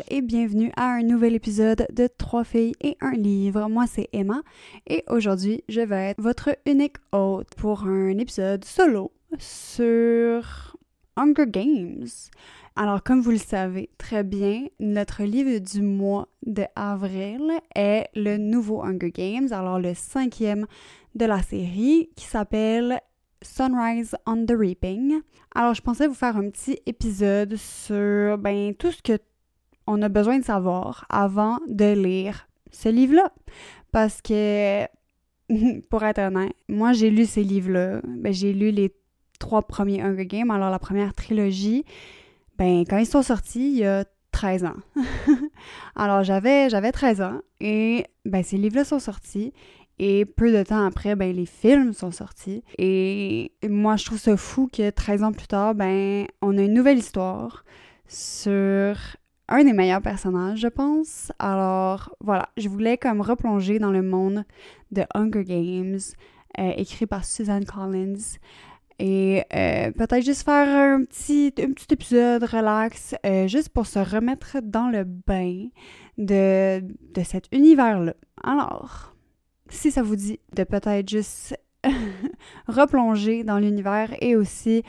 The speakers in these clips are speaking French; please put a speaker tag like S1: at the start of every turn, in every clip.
S1: et bienvenue à un nouvel épisode de 3 filles et un livre. Moi, c'est Emma et aujourd'hui, je vais être votre unique hôte pour un épisode solo sur Hunger Games. Alors, comme vous le savez très bien, notre livre du mois de avril est le nouveau Hunger Games, alors le 5e de la série qui s'appelle Sunrise on the Reaping. Alors, je pensais vous faire un petit épisode sur tout ce que on a besoin de savoir avant de lire ce livre-là. Parce que, pour être honnête, moi, j'ai lu ces livres-là. J'ai lu les 3 premiers Hunger Games. Alors, la première trilogie, quand ils sont sortis, il y a 13 ans. Alors, j'avais 13 ans et ces livres-là sont sortis. Et peu de temps après, les films sont sortis. Et moi, je trouve ça fou que 13 ans plus tard, on a une nouvelle histoire sur un des meilleurs personnages, je pense. Alors, voilà, je voulais comme replonger dans le monde de Hunger Games, écrit par Suzanne Collins. Et peut-être juste faire un petit épisode relax, juste pour se remettre dans le bain de cet univers-là. Alors, si ça vous dit de peut-être juste replonger dans l'univers et aussi,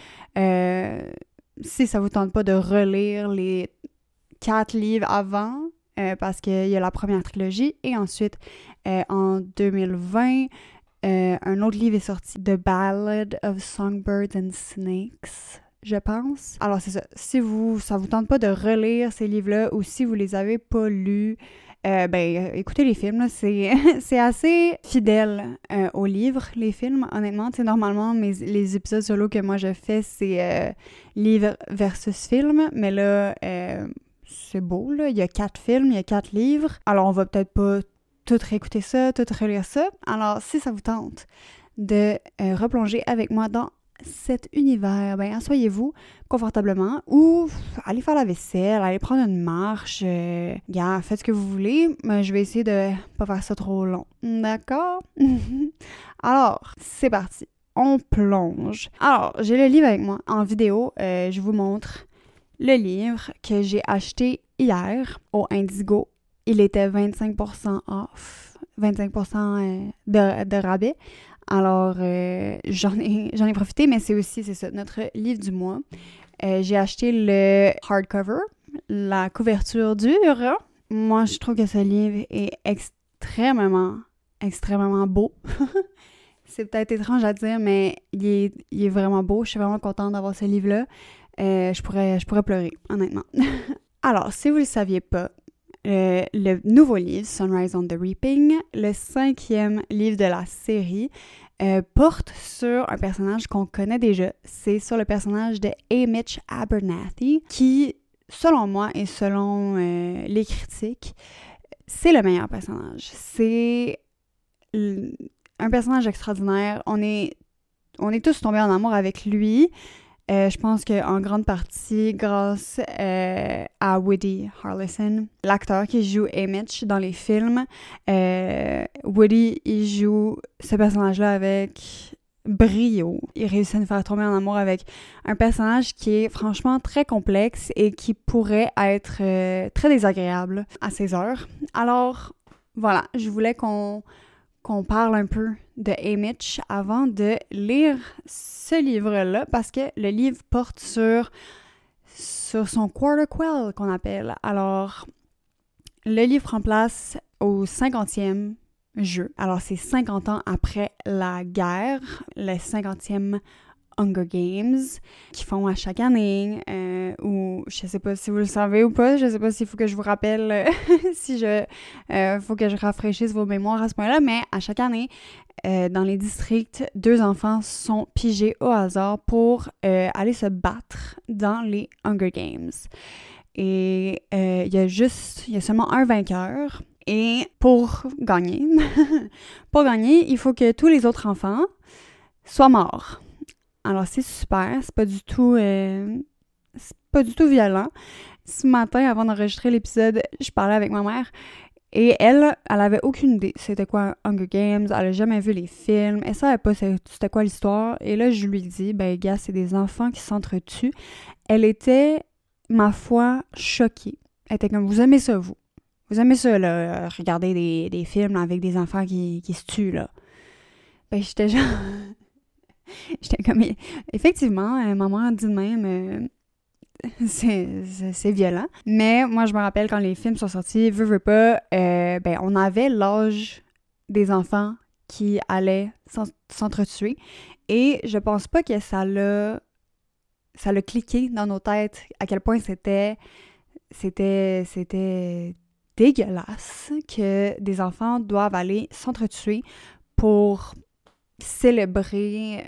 S1: si ça vous tente pas de relire les 4 livres avant, parce qu'il y a la première trilogie, et ensuite, en 2020, un autre livre est sorti, The Ballad of Songbirds and Snakes, je pense. Alors, c'est ça. Si ça vous tente pas de relire ces livres-là, ou si vous les avez pas lus, écoutez les films, là, c'est assez fidèle aux livres, les films, honnêtement. Tu sais, normalement, les épisodes solo que moi je fais, c'est livre versus film, mais là, c'est beau, là. Il y a 4 films, il y a 4 livres. Alors, on va peut-être pas tout réécouter ça, tout relire ça. Alors, si ça vous tente de replonger avec moi dans cet univers, asseyez-vous confortablement ou allez faire la vaisselle, allez prendre une marche, faites ce que vous voulez, mais je vais essayer de pas faire ça trop long. D'accord? Alors, c'est parti. On plonge. Alors, j'ai le livre avec moi en vidéo. Je vous montre le livre que j'ai acheté hier au Indigo. Il était 25% off, 25% de rabais. Alors, j'en ai profité, mais c'est ça, notre livre du mois. J'ai acheté le hardcover, la couverture dure. Moi, je trouve que ce livre est extrêmement, extrêmement beau. C'est peut-être étrange à dire, mais il est vraiment beau. Je suis vraiment contente d'avoir ce livre-là. Je pourrais pleurer, honnêtement. Alors, si vous ne le saviez pas, le nouveau livre, Sunrise on the Reaping, le 5e livre de la série, porte sur un personnage qu'on connaît déjà. C'est sur le personnage de Haymitch Abernathy, qui, selon moi et selon les critiques, c'est le meilleur personnage. C'est un personnage extraordinaire. On est tous tombés en amour avec lui. Je pense qu'en grande partie grâce à Woody Harrelson, l'acteur qui joue Haymitch dans les films. Woody, il joue ce personnage-là avec brio. Il réussit à nous faire tomber en amour avec un personnage qui est franchement très complexe et qui pourrait être très désagréable à ses heures. Alors, voilà, je voulais qu'on parle un peu de Haymitch avant de lire ce livre-là, parce que le livre porte sur son quarter quell qu'on appelle. Alors, le livre prend place au 50e jeu. Alors, c'est 50 ans après la guerre, le 50e Hunger Games, qui font à chaque année, ou je sais pas si vous le savez ou pas, je sais pas s'il faut que je vous rappelle, faut que je rafraîchisse vos mémoires à ce point-là, mais à chaque année, dans les districts, 2 enfants sont pigés au hasard pour aller se battre dans les Hunger Games. Et il y a seulement un vainqueur, et pour gagner, il faut que tous les autres enfants soient morts. Alors, c'est super, c'est pas du tout violent. Ce matin, avant d'enregistrer l'épisode, je parlais avec ma mère et elle avait aucune idée c'était quoi Hunger Games, elle a jamais vu les films, elle savait pas c'était quoi l'histoire. Et là, je lui dis, c'est des enfants qui s'entretuent. Elle était, ma foi, choquée. Elle était comme, vous aimez ça, vous? Vous aimez ça, là, regarder des films là, avec des enfants qui se tuent, là? Ben, j'étais genre... j'étais comme, effectivement, maman dit de même, c'est violent. Mais moi, je me rappelle quand les films sont sortis, veux pas, ben, on avait l'âge des enfants qui allaient s'entretuer. Et je pense pas que ça l'a cliqué dans nos têtes à quel point c'était dégueulasse que des enfants doivent aller s'entretuer pour célébrer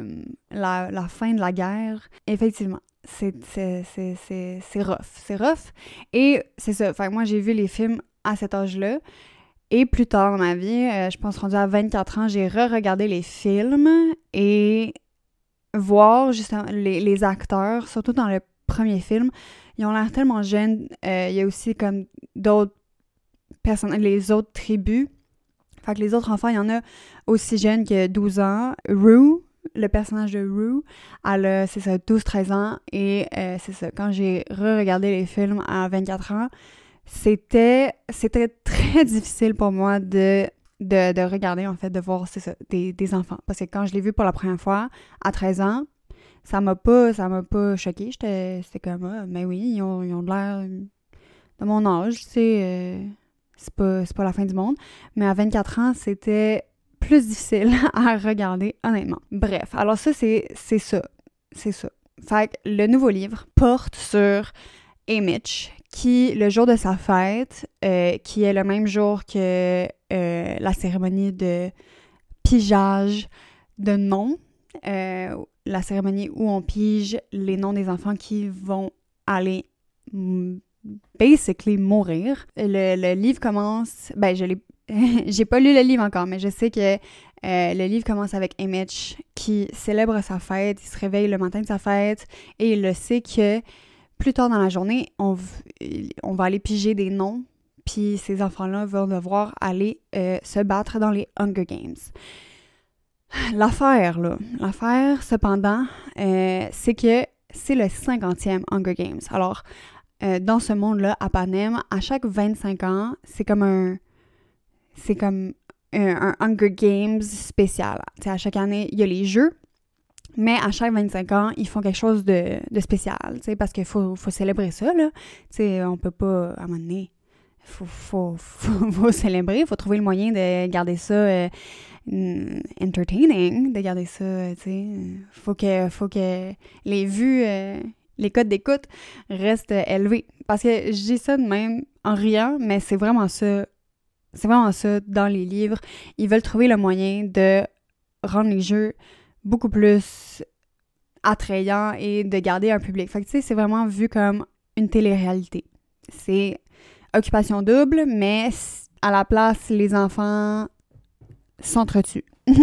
S1: la fin de la guerre. Effectivement, c'est rough. C'est rough. Et c'est ça. Fait que moi, j'ai vu les films à cet âge-là. Et plus tard dans ma vie, je pense rendu à 24 ans, j'ai re-regardé les films et voir justement les acteurs, surtout dans le premier film, ils ont l'air tellement jeunes. Il y a aussi comme d'autres personnes, les autres tribus. Fait que les autres enfants, il y en a aussi jeunes que 12 ans. Rue, le personnage de Rue, elle a, c'est ça, 12-13 ans. Et c'est ça, quand j'ai re-regardé les films à 24 ans, c'était très difficile pour moi de regarder, en fait, de voir, c'est ça, des enfants. Parce que quand je l'ai vu pour la première fois, à 13 ans, ça m'a pas choquée. C'était comme, ah, mais oui, ils ont de l'air de mon âge, tu sais, c'est pas la fin du monde. Mais à 24 ans, c'était plus difficile à regarder, honnêtement. Bref, alors ça, c'est ça. C'est ça. Fait que le nouveau livre porte sur Mitch, qui, le jour de sa fête, qui est le même jour que la cérémonie de pigeage de noms, la cérémonie où on pige les noms des enfants qui vont aller basically mourir. Le livre commence... Ben, j'ai pas lu le livre encore, mais je sais que le livre commence avec Mitch qui célèbre sa fête, il se réveille le matin de sa fête et il le sait que plus tard dans la journée, on va aller piger des noms, puis ces enfants-là vont devoir aller se battre dans les Hunger Games. L'affaire, cependant, c'est que c'est le 50e Hunger Games. Alors, dans ce monde-là, à Panem, à chaque 25 ans, c'est comme un Hunger Games spécial. T'sais, à chaque année, il y a les jeux, mais à chaque 25 ans, ils font quelque chose de spécial, parce qu'il faut célébrer ça, là. T'sais, on peut pas, à un moment donné, faut célébrer, il faut trouver le moyen de garder ça entertaining, de garder ça, faut que les vues, les codes d'écoute restent élevés. Parce que je dis ça de même en riant, mais c'est vraiment ça dans les livres. Ils veulent trouver le moyen de rendre les jeux beaucoup plus attrayants et de garder un public. Fait que, tu sais, c'est vraiment vu comme une télé-réalité. C'est occupation double, mais à la place, les enfants s'entretuent.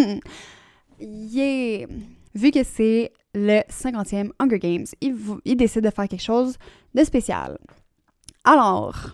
S1: Yeah! Vu que c'est le 50e Hunger Games, ils décident de faire quelque chose de spécial. Alors,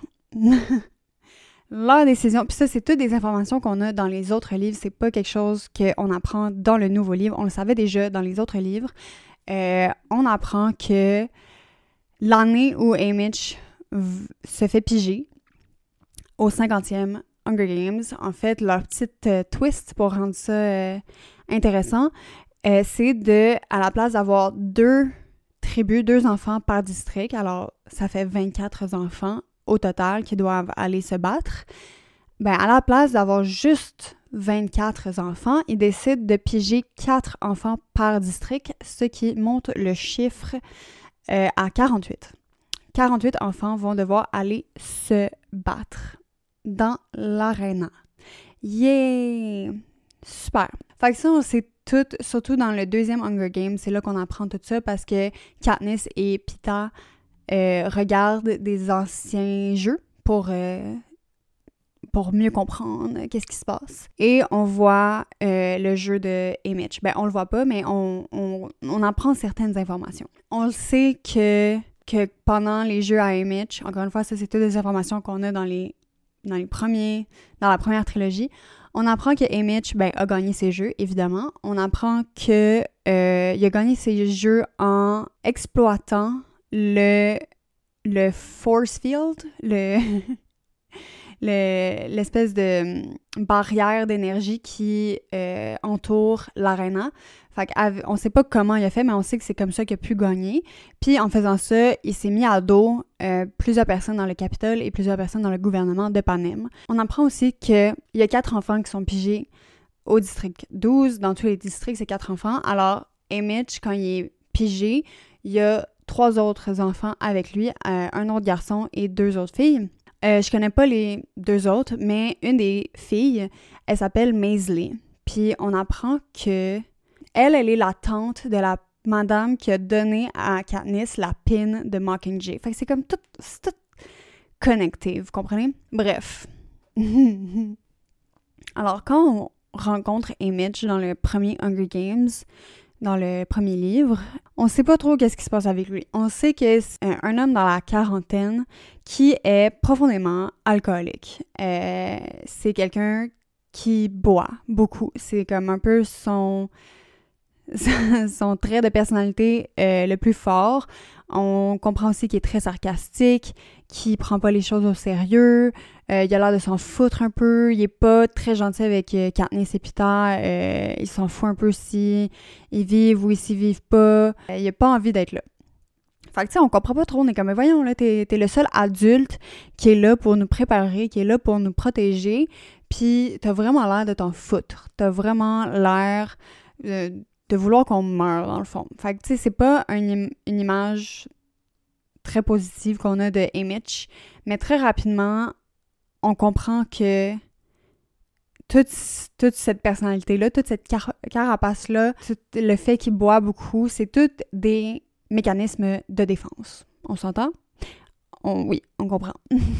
S1: leur décision, puis ça, c'est toutes des informations qu'on a dans les autres livres, c'est pas quelque chose qu'on apprend dans le nouveau livre, on le savait déjà dans les autres livres. On apprend que l'année où Mitch se fait piger au 50e Hunger Games, en fait, leur petite twist pour rendre ça intéressant, c'est à la place d'avoir 2 tribus, 2 enfants par district, alors ça fait 24 enfants au total qui doivent aller se battre, ben à la place d'avoir juste 24 enfants, ils décident de piger 4 enfants par district, ce qui monte le chiffre à 48. 48 enfants vont devoir aller se battre dans l'aréna. Yeah! Super! Fait que ça, on sait tout, surtout dans le 2e Hunger Games, c'est là qu'on apprend tout ça parce que Katniss et Peeta regardent des anciens jeux pour mieux comprendre qu'est-ce qui se passe. Et on voit le jeu de Mitch. Ben, on le voit pas, mais on apprend certaines informations. On le sait que pendant les jeux à Mitch, encore une fois, ça, c'est toutes des informations qu'on a dans la première trilogie. On apprend que Mitch, a gagné ses jeux, évidemment. On apprend que il a gagné ses jeux en exploitant le le force field, l'espèce de barrière d'énergie qui entoure l'aréna. Fait qu'on sait pas comment il a fait, mais on sait que c'est comme ça qu'il a pu gagner. Puis en faisant ça, il s'est mis à dos plusieurs personnes dans le Capitole et plusieurs personnes dans le gouvernement de Panem. On apprend aussi qu'il y a 4 enfants qui sont pigés au district 12. Dans tous les districts, c'est 4 enfants. Alors, Mitch, quand il est pigé, il y a 3 autres enfants avec lui, un autre garçon et 2 autres filles. Je connais pas les 2 autres, mais une des filles, elle s'appelle Maisley. Puis on apprend que elle est la tante de la madame qui a donné à Katniss la pin de Mockingjay. Fait que c'est comme tout connecté, vous comprenez? Bref. Alors, quand on rencontre Mitch dans le premier Hunger Games, dans le premier livre, on sait pas trop qu'est-ce qui se passe avec lui. On sait que c'est un homme dans la quarantaine qui est profondément alcoolique. C'est quelqu'un qui boit beaucoup. C'est comme un peu son trait de personnalité le plus fort. On comprend aussi qu'il est très sarcastique, qu'il prend pas les choses au sérieux, il a l'air de s'en foutre un peu, il est pas très gentil avec Katniss et Peeta, il s'en fout un peu si ils vivent ou s'ils vivent pas, il a pas envie d'être là. Fait que tu sais, on comprend pas trop, on est comme, mais voyons, là, t'es le seul adulte qui est là pour nous préparer, qui est là pour nous protéger, puis t'as vraiment l'air de t'en foutre, t'as vraiment l'air de vouloir qu'on meure, dans le fond. Fait que, tu sais, c'est pas une image très positive qu'on a de Mitch, mais très rapidement, on comprend que toute cette personnalité-là, toute cette carapace-là, tout le fait qu'il boit beaucoup, c'est tous des mécanismes de défense. On s'entend? Oui, on comprend.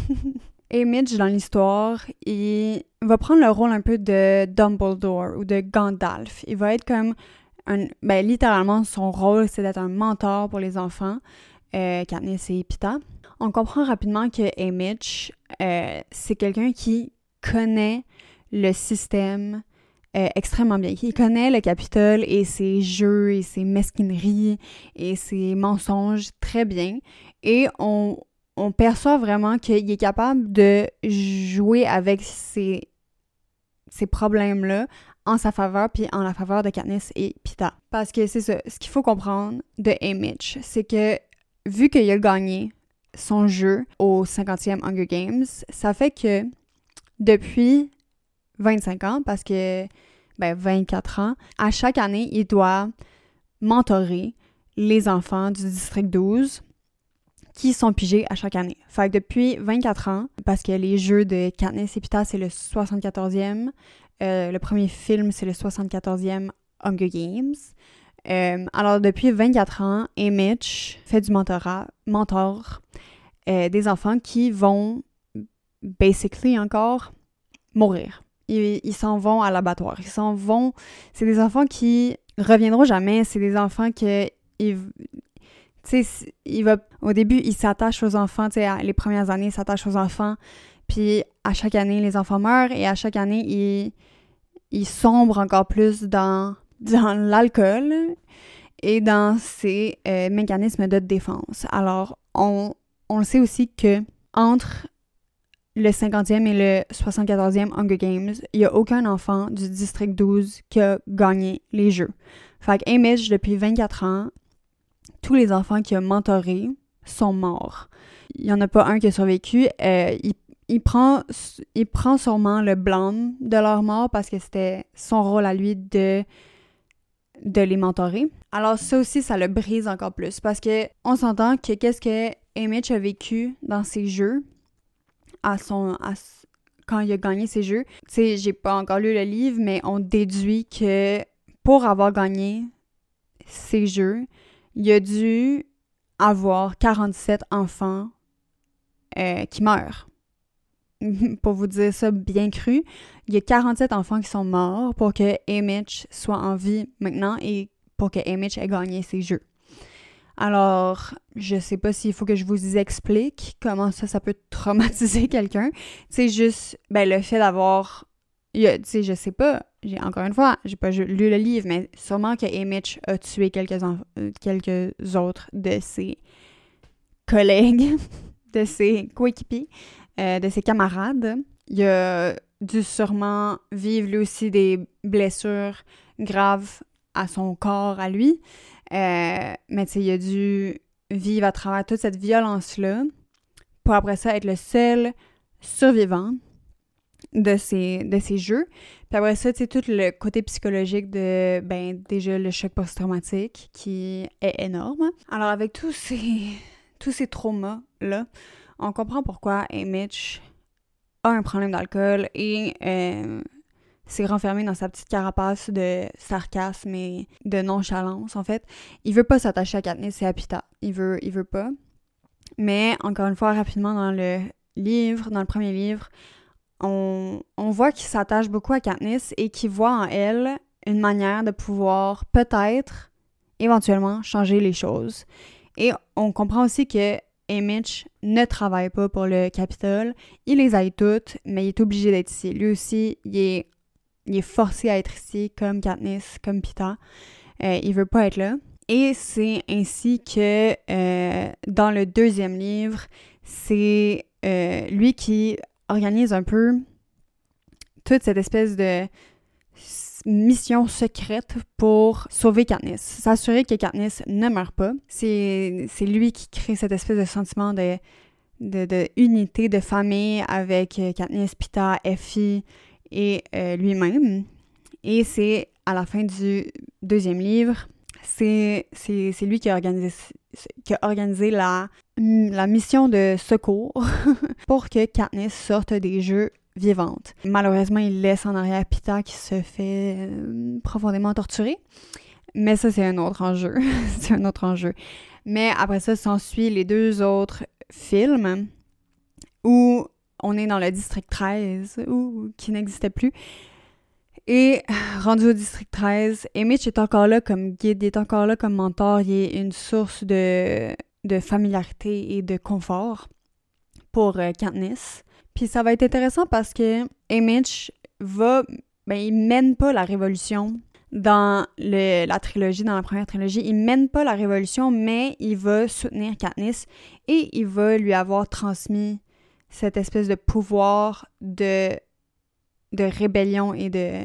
S1: Et Mitch, dans l'histoire, il va prendre le rôle un peu de Dumbledore ou de Gandalf. Il va être comme littéralement, son rôle, c'est d'être un mentor pour les enfants, Katniss et Peeta. On comprend rapidement que Mitch, c'est quelqu'un qui connaît le système extrêmement bien. Il connaît le Capitole et ses jeux et ses mesquineries et ses mensonges très bien. Et on perçoit vraiment qu'il est capable de jouer avec ces problèmes-là en sa faveur, puis en la faveur de Katniss et Peeta. Parce que c'est ça, ce qu'il faut comprendre de Mitch, c'est que vu qu'il a gagné son jeu au 50e Hunger Games, ça fait que depuis 25 ans, parce que 24 ans, à chaque année, il doit mentorer les enfants du district 12 qui sont pigés à chaque année. Fait que depuis 24 ans, parce que les jeux de Katniss et Peeta, c'est le 74e, le premier film, c'est le 74e Hunger Games. Alors, depuis 24 ans, Mitch fait du mentor des enfants qui vont, basically encore, mourir. Ils s'en vont à l'abattoir. Ils s'en vont... C'est des enfants qui reviendront jamais. C'est des enfants que... Tu sais, au début, il s'attache aux enfants, tu sais, les premières années, il s'attache aux enfants, puis à chaque année, les enfants meurent, et à chaque année, il sombre encore plus dans l'alcool et dans ses mécanismes de défense. Alors, on le sait aussi que entre le 50e et le 74e Hunger Games, il n'y a aucun enfant du district 12 qui a gagné les jeux. Fait que Mitch, depuis 24 ans, tous les enfants qu'il a mentorés sont morts. Il n'y en a pas un qui a survécu. Il prend sûrement le blâme de leur mort parce que c'était son rôle à lui de les mentorer. Alors ça aussi, ça le brise encore plus parce que on s'entend que qu'est-ce que Mitch a vécu dans ses jeux quand il a gagné ses jeux. Tu sais, j'ai pas encore lu le livre, mais on déduit que pour avoir gagné ses jeux, il a dû avoir 47 enfants qui meurent. Pour vous dire ça bien cru, il y a 47 enfants qui sont morts pour que Mitch soit en vie maintenant et pour que Mitch ait gagné ses jeux. Alors, je sais pas s'il faut que je vous explique comment ça peut traumatiser quelqu'un. C'est juste, le fait d'avoir... Tu sais, je sais pas, encore une fois, j'ai pas lu le livre, mais sûrement que Mitch a tué quelques autres de ses collègues, de ses coéquipiers, de ses camarades. Il a dû sûrement vivre lui aussi des blessures graves à son corps, à lui. Mais tu sais, il a dû vivre à travers toute cette violence-là pour après ça être le seul survivant de ces jeux. Puis après ça, tu sais, tout le côté psychologique de, déjà le choc post-traumatique qui est énorme. Alors avec tous ces traumas-là, on comprend pourquoi Mitch a un problème d'alcool et s'est renfermé dans sa petite carapace de sarcasme et de nonchalance, en fait. Il veut pas s'attacher à Katniss et à Peeta. Il veut pas. Mais, encore une fois, rapidement, dans le premier livre, on voit qu'il s'attache beaucoup à Katniss et qu'il voit en elle une manière de pouvoir peut-être, éventuellement, changer les choses. Et on comprend aussi que Mitch ne travaille pas pour le Capitole. Il les aide toutes, mais il est obligé d'être ici. Lui aussi, il est forcé à être ici, comme Katniss, comme Peeta. Il veut pas être là. Et c'est ainsi que, dans le deuxième livre, c'est lui qui organise un peu toute cette espèce de mission secrète pour sauver Katniss, s'assurer que Katniss ne meurt pas. C'est lui qui crée cette espèce de sentiment de unité, de famille avec Katniss, Peeta, Effie et lui-même. Et c'est à la fin du deuxième livre, c'est lui qui a organisé la mission de secours pour que Katniss sorte des jeux vivante. Malheureusement, il laisse en arrière Peeta qui se fait profondément torturer. Mais ça, c'est un autre enjeu. C'est un autre enjeu. Mais après ça, s'ensuit les deux autres films où on est dans le district 13, qui n'existait plus. Et rendu au district 13, Mitch est encore là comme guide, il est encore là comme mentor, il est une source de familiarité et de confort pour Katniss. Puis ça va être intéressant parce que Mitch il mène pas la révolution dans la trilogie, dans la première trilogie. Il mène pas la révolution, mais il va soutenir Katniss et il va lui avoir transmis cette espèce de pouvoir de rébellion et de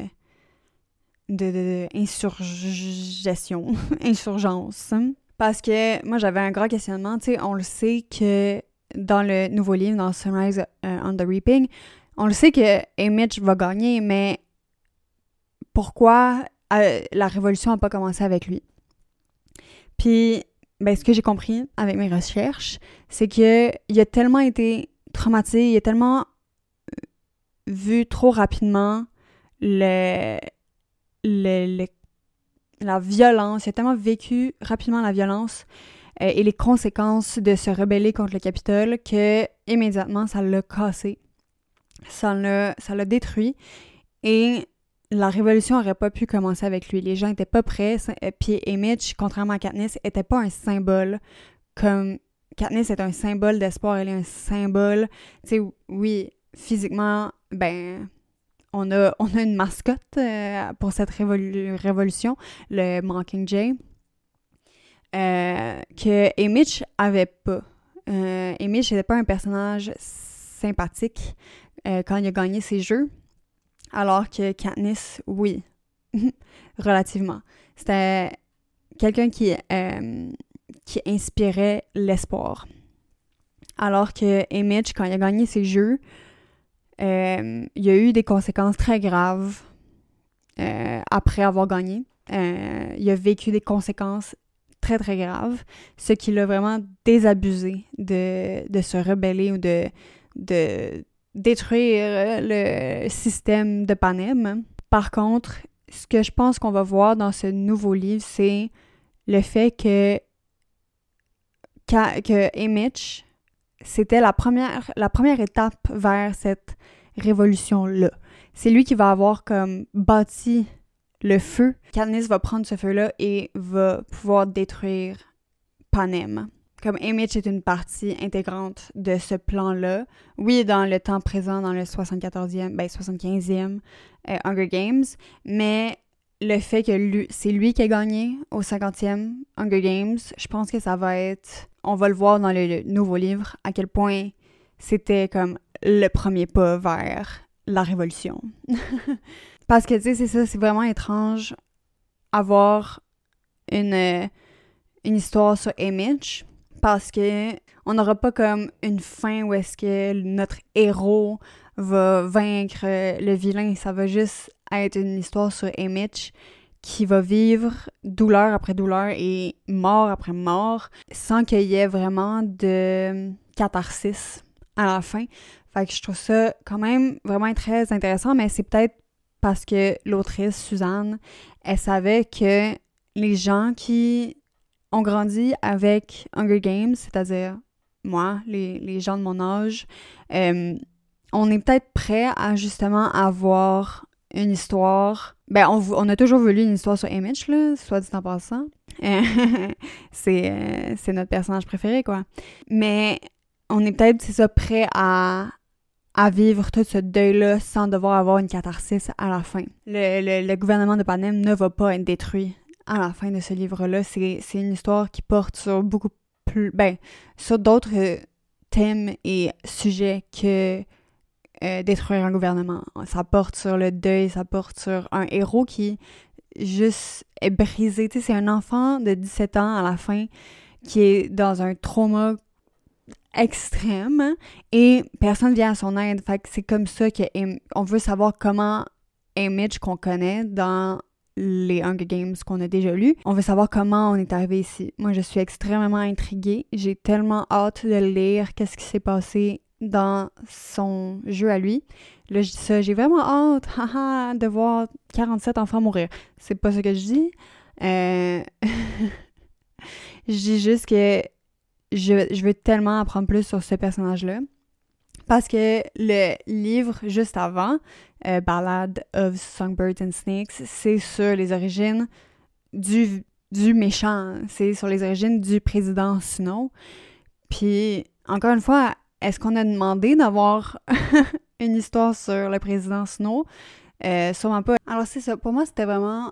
S1: insurgence. Parce que moi, j'avais un grand questionnement. Tu sais, on le sait que dans le nouveau livre, dans Sunrise on the Reaping, on le sait que Mitch va gagner, mais pourquoi la révolution n'a pas commencé avec lui? Puis, ce que j'ai compris avec mes recherches, c'est qu'il a tellement été traumatisé, il a tellement vu trop rapidement la violence, il a tellement vécu rapidement la violence et les conséquences de se rebeller contre le Capitole que immédiatement ça l'a cassé, ça l'a détruit et la révolution n'aurait pas pu commencer avec lui. Les gens n'étaient pas prêts, puis Mitch, contrairement à Katniss, n'était pas un symbole comme Katniss est un symbole d'espoir, elle est un symbole, tu sais, oui, physiquement, on a une mascotte pour cette révolution, le Mockingjay, que Mitch avait pas. Mitch n'était pas un personnage sympathique quand il a gagné ses jeux, alors que Katniss, oui, relativement. C'était quelqu'un qui inspirait l'espoir. Alors que Mitch, quand il a gagné ses jeux, il y a eu des conséquences très graves après avoir gagné. Il a vécu des conséquences très, très graves, ce qui l'a vraiment désabusé de se rebeller ou de détruire le système de Panem. Par contre, ce que je pense qu'on va voir dans ce nouveau livre, c'est le fait que Mitch, c'était la première étape vers cette révolution-là. C'est lui qui va avoir comme bâti le feu. Katniss va prendre ce feu-là et va pouvoir détruire Panem. Comme Mitch est une partie intégrante de ce plan-là. Oui, dans le temps présent, dans le 75e Hunger Games, mais le fait que c'est lui qui a gagné au 50e Hunger Games, je pense que ça va être... On va le voir dans le nouveau livre, à quel point c'était comme le premier pas vers la révolution. Parce que, tu sais, c'est ça, c'est vraiment étrange avoir une histoire sur Haymitch, parce que on n'aura pas comme une fin où est-ce que notre héros va vaincre le vilain. Ça va juste être une histoire sur Haymitch qui va vivre douleur après douleur et mort après mort sans qu'il y ait vraiment de catharsis à la fin. Fait que je trouve ça quand même vraiment très intéressant, mais c'est peut-être parce que l'autrice, Suzanne, elle savait que les gens qui ont grandi avec Hunger Games, c'est-à-dire moi, les gens de mon âge, on est peut-être prêts à justement avoir une histoire... Ben, on a toujours voulu une histoire sur Haymitch, là, soit dit en passant. C'est notre personnage préféré, quoi. Mais on est peut-être, c'est ça, prêt à vivre tout ce deuil-là sans devoir avoir une catharsis à la fin. Le gouvernement de Panem ne va pas être détruit à la fin de ce livre-là. C'est une histoire qui porte sur beaucoup plus... Ben, sur d'autres thèmes et sujets que détruire un gouvernement. Ça porte sur le deuil, ça porte sur un héros qui juste est brisé. Tu sais, c'est un enfant de 17 ans à la fin qui est dans un trauma extrême et personne vient à son aide. Fait que c'est comme ça qu'on veut savoir comment Haymitch qu'on connaît dans les Hunger Games qu'on a déjà lus. On veut savoir comment on est arrivé ici. Moi, je suis extrêmement intriguée. J'ai tellement hâte de lire qu'est-ce qui s'est passé dans son jeu à lui. Là, je dis ça, j'ai vraiment hâte de voir 47 enfants mourir. C'est pas ce que je dis. Je dis juste que je veux tellement apprendre plus sur ce personnage-là. Parce que le livre juste avant, Ballad of Songbirds and Snakes, c'est sur les origines du méchant. C'est sur les origines du président Snow. Puis, encore une fois, est-ce qu'on a demandé d'avoir une histoire sur le président Snow? Sûrement pas. Alors, c'est ça. Pour moi, c'était vraiment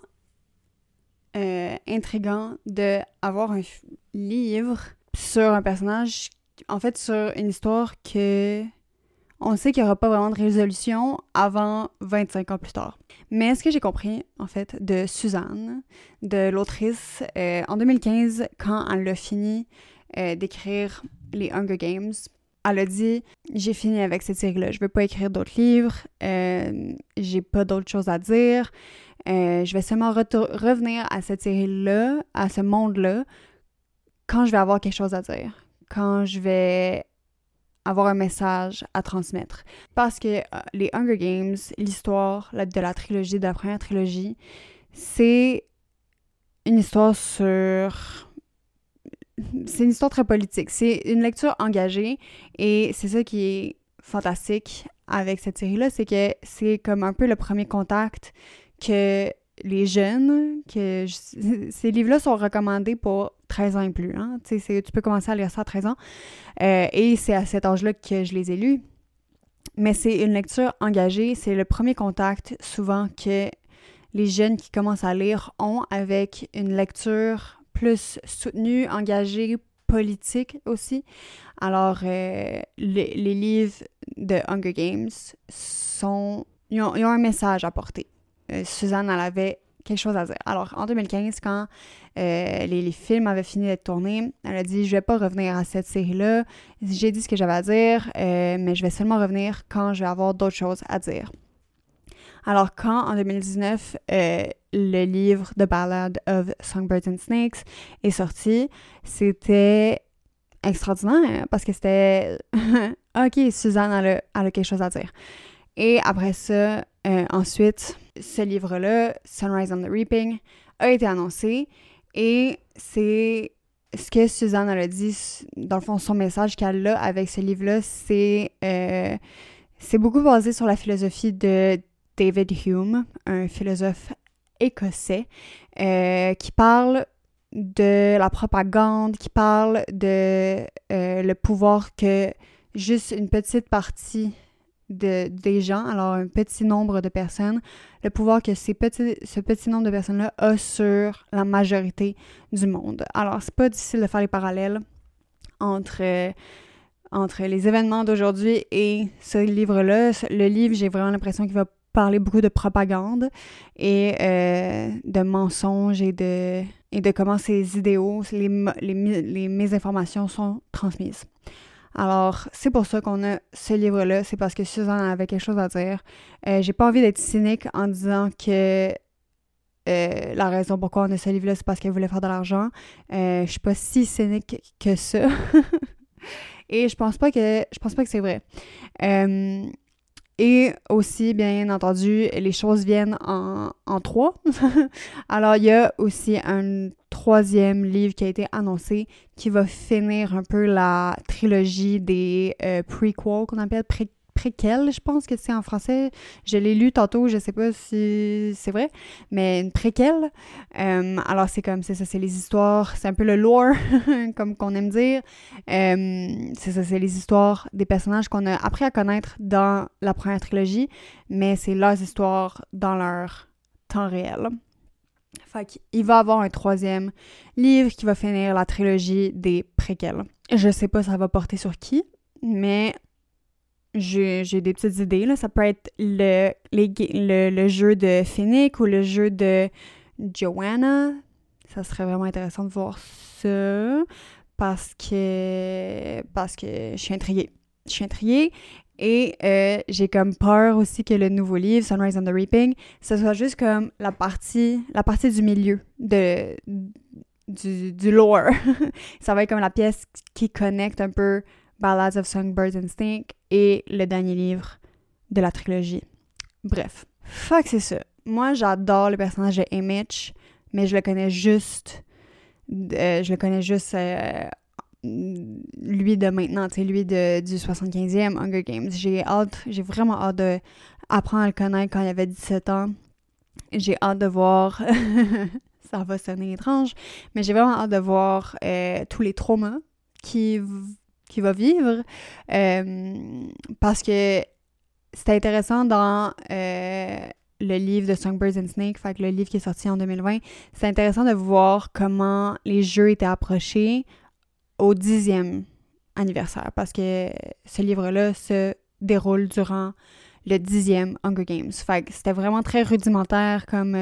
S1: intriguant d'avoir un livre sur un personnage, en fait, sur une histoire que on sait qu'il n'y aura pas vraiment de résolution avant 25 ans plus tard. Mais ce que j'ai compris, en fait, de Suzanne, de l'autrice, en 2015, quand elle a fini d'écrire les Hunger Games, elle a dit « J'ai fini avec cette série-là, je veux pas écrire d'autres livres, j'ai pas d'autres choses à dire, je vais seulement revenir à cette série-là, à ce monde-là, quand je vais avoir quelque chose à dire, quand je vais avoir un message à transmettre. » Parce que les Hunger Games, l'histoire de la trilogie, de la première trilogie, c'est une histoire sur... C'est une histoire très politique. C'est une lecture engagée et c'est ça qui est fantastique avec cette série-là, c'est que c'est comme un peu le premier contact que les jeunes, ces livres-là sont recommandés pour 13 ans et plus. Hein? Tu peux commencer à lire ça à 13 ans. Et c'est à cet âge-là que je les ai lus. Mais c'est une lecture engagée. C'est le premier contact, souvent, que les jeunes qui commencent à lire ont avec une lecture plus soutenue, engagée, politique aussi. Alors, les livres de Hunger Games ils ont un message à porter. Suzanne, elle avait quelque chose à dire. Alors, en 2015, quand les films avaient fini d'être tournés, elle a dit « Je vais pas revenir à cette série-là. J'ai dit ce que j'avais à dire, mais je vais seulement revenir quand je vais avoir d'autres choses à dire. » Alors, quand, en 2019, le livre The Ballad of Songbirds and Snakes est sorti, c'était extraordinaire parce que c'était « OK, Suzanne, elle a quelque chose à dire. » Et après ça, ensuite, ce livre-là, Sunrise on the Reaping, a été annoncé et c'est ce que Suzanne elle a dit, dans le fond, son message qu'elle a avec ce livre-là, c'est beaucoup basé sur la philosophie de David Hume, un philosophe écossais, qui parle de la propagande, qui parle de le pouvoir que juste une petite partie des gens, alors un petit nombre de personnes, le pouvoir que ce petit nombre de personnes-là a sur la majorité du monde. Alors, c'est pas difficile de faire les parallèles entre les événements d'aujourd'hui et ce livre-là. Le livre, j'ai vraiment l'impression qu'il va parler beaucoup de propagande et de mensonges et de comment ces idéaux, les mésinformations sont transmises. Alors, c'est pour ça qu'on a ce livre-là, c'est parce que Suzanne avait quelque chose à dire. J'ai pas envie d'être cynique en disant que la raison pourquoi on a ce livre-là, c'est parce qu'elle voulait faire de l'argent. Je suis pas si cynique que ça. Et je pense pas que c'est vrai. Et aussi, bien entendu, les choses viennent en trois. Alors, il y a aussi un troisième livre qui a été annoncé qui va finir un peu la trilogie des prequels, qu'on appelle préquels, je pense que c'est en français. Je l'ai lu tantôt, je sais pas si c'est vrai, mais une préquelle. Alors, c'est comme, c'est ça, c'est les histoires, c'est un peu le lore, comme qu'on aime dire. C'est ça, c'est les histoires des personnages qu'on a appris à connaître dans la première trilogie, mais c'est leurs histoires dans leur temps réel. Fait qu'il va y avoir un troisième livre qui va finir la trilogie des préquels. Je sais pas ça va porter sur qui, mais j'ai des petites idées, là. Ça peut être le jeu de Finnick ou le jeu de Joanna. Ça serait vraiment intéressant de voir ça parce que je suis intriguée. Et j'ai comme peur aussi que le nouveau livre, Sunrise on the Reaping, ce soit juste comme la partie du milieu du lore. Ça va être comme la pièce qui connecte un peu Ballads of Songbirds and Snake et le dernier livre de la trilogie. Bref. Fuck, c'est ça. Moi, j'adore le personnage de Haymitch, mais je le connais juste lui de maintenant, tu sais, lui du 75e Hunger Games. J'ai vraiment hâte d'apprendre à le connaître quand il avait 17 ans. J'ai hâte de voir... ça va sonner étrange, mais j'ai vraiment hâte de voir tous les traumas qu'il va vivre, parce que c'est intéressant dans le livre de Songbirds and Snake, fait que le livre qui est sorti en 2020, c'est intéressant de voir comment les jeux étaient approchés au 10e anniversaire, parce que ce livre-là se déroule durant le 10e Hunger Games. Fait que c'était vraiment très rudimentaire comme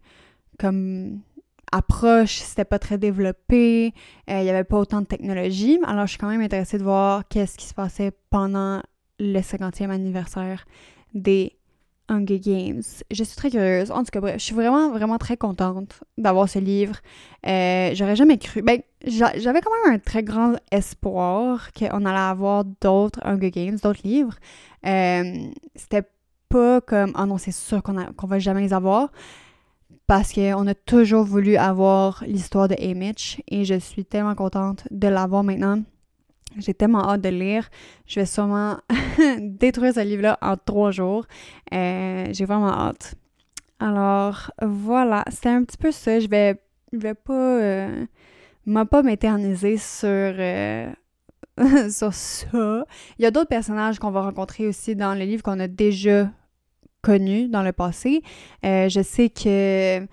S1: approche, c'était pas très développé, il y avait pas autant de technologie. Alors, je suis quand même intéressée de voir qu'est-ce qui se passait pendant le 50e anniversaire des Hunger Games. Je suis très curieuse. En tout cas, bref, je suis vraiment, vraiment très contente d'avoir ce livre. J'aurais jamais cru... Ben, j'avais quand même un très grand espoir qu'on allait avoir d'autres Hunger Games, d'autres livres. C'était pas comme... Ah non, c'est sûr qu'on va jamais les avoir. Parce qu'on a toujours voulu avoir l'histoire de Haymitch et je suis tellement contente de l'avoir maintenant. J'ai tellement hâte de le lire. Je vais sûrement détruire ce livre-là en 3 jours. J'ai vraiment hâte. Alors, voilà. C'était un petit peu ça. Je vais pas m'éterniser sur ça. Il y a d'autres personnages qu'on va rencontrer aussi dans le livre qu'on a déjà connus dans le passé. Je sais que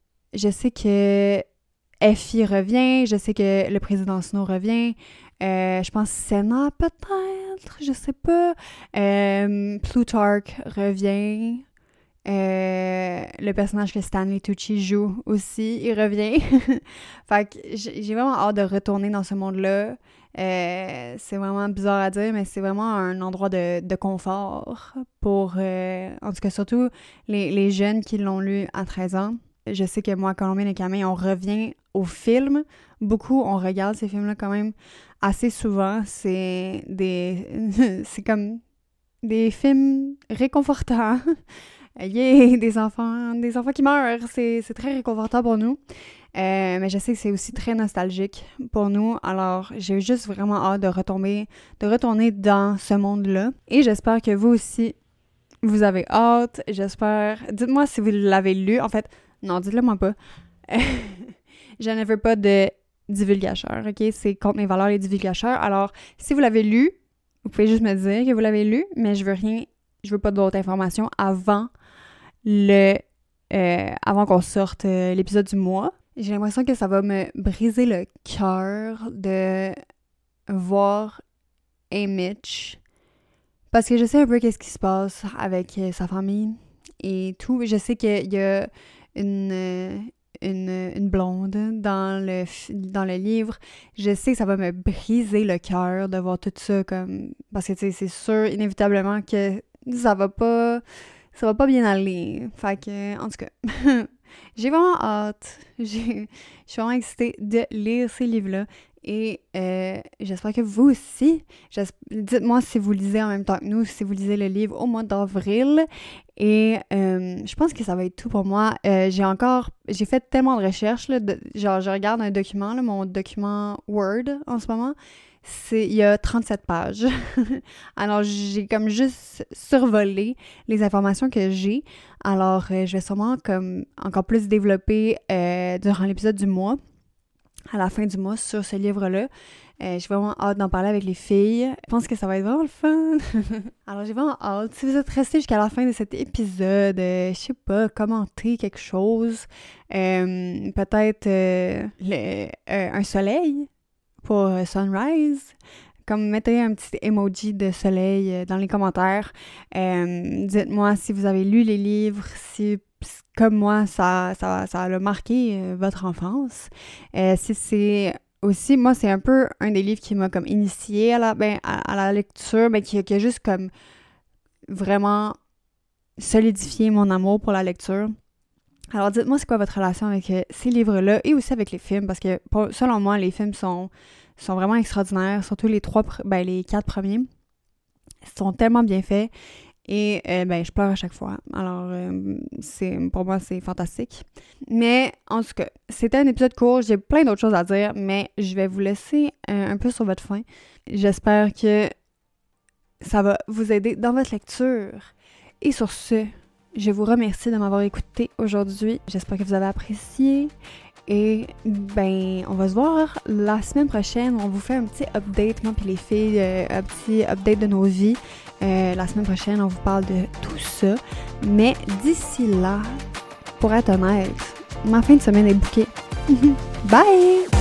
S1: Effie revient. Je sais que le président Snow revient. Je pense Senna, peut-être, je sais pas. Plutarch revient. Le personnage que Stanley Tucci joue aussi, il revient. Fait que j'ai vraiment hâte de retourner dans ce monde-là. C'est vraiment bizarre à dire, mais c'est vraiment un endroit de confort pour, en tout cas, surtout les jeunes qui l'ont lu à 13 ans. Je sais que moi, Colombine et Camille, on revient au film. Beaucoup, on regarde ces films-là quand même assez souvent. C'est comme des films réconfortants. Yeah, des enfants qui meurent. C'est très réconfortant pour nous. Mais je sais que c'est aussi très nostalgique pour nous. Alors, j'ai juste vraiment hâte de retourner dans ce monde-là. Et j'espère que vous aussi, vous avez hâte. J'espère... Dites-moi si vous l'avez lu. En fait, non, dites-le moi pas. Je ne veux pas de divulgateur, OK? C'est contre mes valeurs, les divulgateurs. Alors, si vous l'avez lu, vous pouvez juste me dire que vous l'avez lu, mais je veux rien Je veux pas d'autres informations avant avant qu'on sorte l'épisode du mois. J'ai l'impression que ça va me briser le cœur de voir Mitch. Parce que je sais un peu qu'est-ce qui se passe avec sa famille et tout. Je sais qu'il y a une blonde dans le livre. Je sais que ça va me briser le cœur de voir tout ça comme... Parce que, tu sais, c'est sûr, inévitablement, que ça va pas bien aller. Fait que, en tout cas, j'ai vraiment hâte. Je suis vraiment excitée de lire ces livres-là. Et j'espère que vous aussi. Dites-moi si vous lisez en même temps que nous, si vous lisez le livre au mois d'avril. Et je pense que ça va être tout pour moi. J'ai fait tellement de recherches. Là, genre, je regarde un document, là, mon document Word en ce moment. Il y a 37 pages. Alors, j'ai comme juste survolé les informations que j'ai. Alors, je vais sûrement comme encore plus développer durant l'épisode du mois, à la fin du mois, sur ce livre-là. J'ai vraiment hâte d'en parler avec les filles. Je pense que ça va être vraiment le fun. Alors, j'ai vraiment hâte. Si vous êtes restés jusqu'à la fin de cet épisode, je sais pas, commentez quelque chose. Peut-être un soleil pour Sunrise. Comme mettez un petit emoji de soleil dans les commentaires. Dites-moi si vous avez lu les livres, si comme moi ça a marqué votre enfance. Si c'est aussi, moi c'est un peu un des livres qui m'a comme initiée à la lecture, mais qui a juste comme vraiment solidifié mon amour pour la lecture. Alors dites-moi c'est quoi votre relation avec ces livres-là et aussi avec les films, parce que selon moi les films sont vraiment extraordinaires, surtout les 4 premiers. Ils sont tellement bien faits et je pleure à chaque fois. Alors pour moi c'est fantastique. Mais en tout cas, c'était un épisode court, j'ai plein d'autres choses à dire, mais je vais vous laisser un peu sur votre faim. J'espère que ça va vous aider dans votre lecture. Et sur ce, je vous remercie de m'avoir écouté aujourd'hui. J'espère que vous avez apprécié. Et on va se voir la semaine prochaine. On vous fait un petit update, moi et les filles, un petit update de nos vies. La semaine prochaine, on vous parle de tout ça. Mais d'ici là, pour être honnête, ma fin de semaine est bouquée. Bye!